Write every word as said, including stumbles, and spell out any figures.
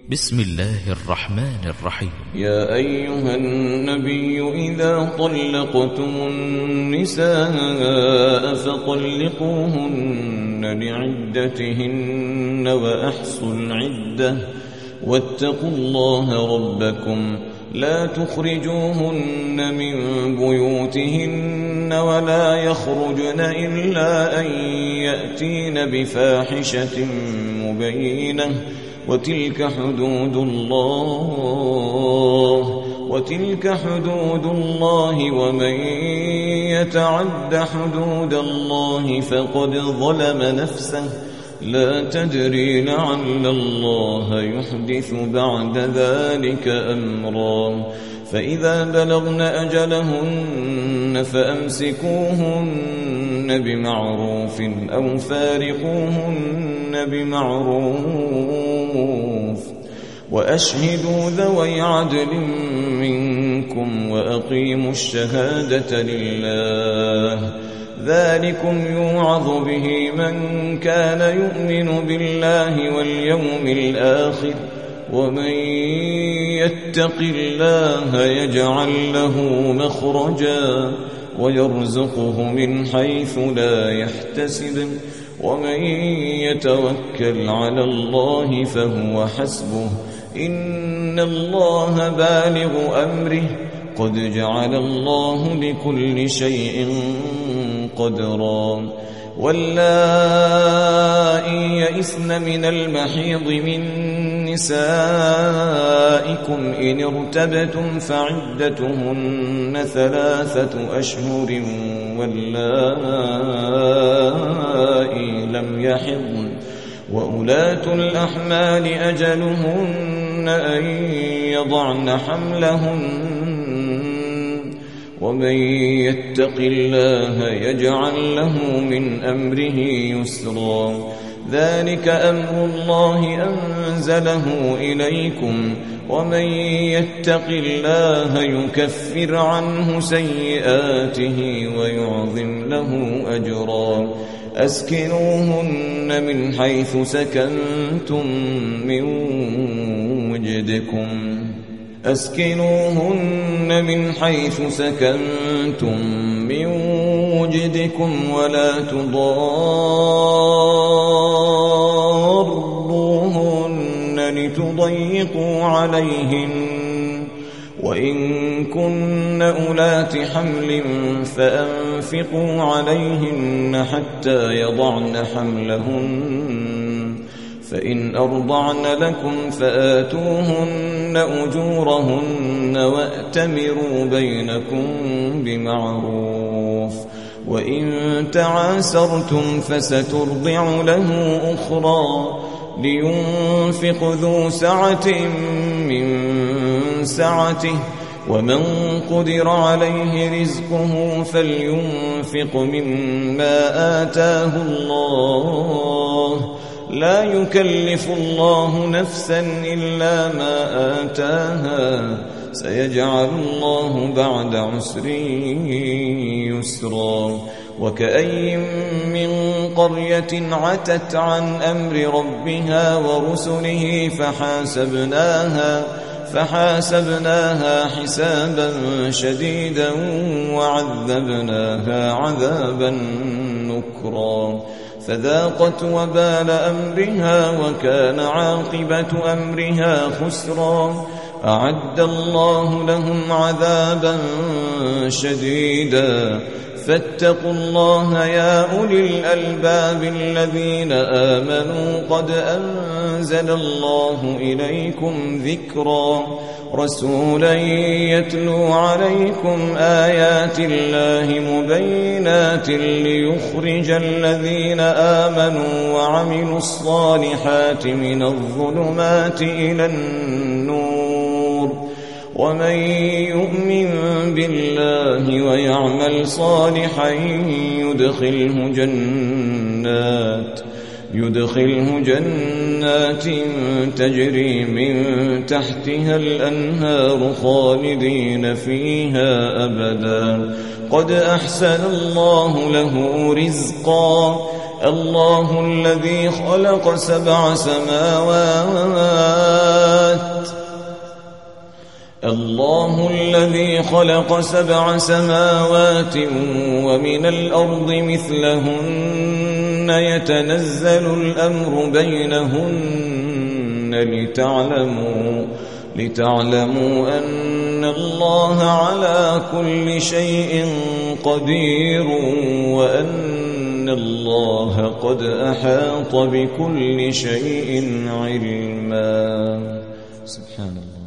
بسم الله الرحمن الرحيم. يا أيها النبي إذا طلقتم النساء فطلقوهن لعدتهن وأحصوا العدة واتقوا الله ربكم لا تخرجوهن من بيوتهن ولا يخرجن إلا أن يأتين بفاحشة مبينة وتلك حدود الله وتلك حدود الله ومن يتعد حدود الله فقد ظلم نفسه لا تدري لعل الله يحدث بعد ذلك أمرا فإذا بلغن أجلهن فأمسكوهن بمعروف أو فارقوهن بمعروف وأشهدوا ذوي عدل منكم وأقيموا الشهادة لله ذلكم يوعظ به من كان يؤمن بالله واليوم الآخر ومن يتق الله يجعل له مخرجا ويرزقه من حيث لا يحتسب ومن يتوكل على الله فهو حسبه إن الله بالغ أمره قد جعل الله لكل شيء قدرا واللائي يئسن من المحيض من نسائكم إن ارتبتم فعدتهن ثلاثة أشهر واللائي لم يحضن وأولاة الأحمال أجلهن أن يضعن حملهن ومن يتق الله يجعل له من أمره يسرا ذلك أمر الله أنزله إليكم ومن يتق الله يكفر عنه سيئاته ويعظم له أجرا أسكنوهن من حيث سكنتم من وجدكم أسكنوهن من حيث سكنتم من وجدكم ولا تضاروهن لتضيقوا عليهن وإن كن أولات حمل فأنفقوا عليهن حتى يضعن حملهن فإن أرضعن لكم فآتوهن أجورهن وأتمروا بينكم بمعروف وإن تعاسرتم فسترضع له أخرى لينفق ذو سعة من سعته ومن قدر عليه رزقه فلينفق مما آتاه الله لا يكلف الله نفسا إلا ما آتاها سيجعل الله بعد عسر يسرا وكأي من قرية عتت عن أمر ربها ورسله فحاسبناها فحاسبناها حسابا شديدا وعذبناها عذابا نكرا فذاقت وبال أمرها وكان عاقبة أمرها خسرا أعد الله لهم عذابا شديدا فاتقوا الله يا أولي الألباب الذين آمنوا قد أنزل الله إليكم ذكرا رسولا يتلو عليكم آيات الله مبينات ليخرج الذين آمنوا وعملوا الصالحات من الظلمات إلى النور ومن يؤمن بالله ويعمل صالحا يدخله جنات يدخله جنات تجري من تحتها الأنهار خالدين فيها أبدا قد أحسن الله له رزقا الله الذي خلق سبع سماوات الله الذي خلق سبع سماوات ومن الأرض مثلهن يتنزل الأمر بينهن لتعلموا لتعلموا أن الله على كل شيء قدير وأن الله قد أحاط بكل شيء علما. سبحان الله.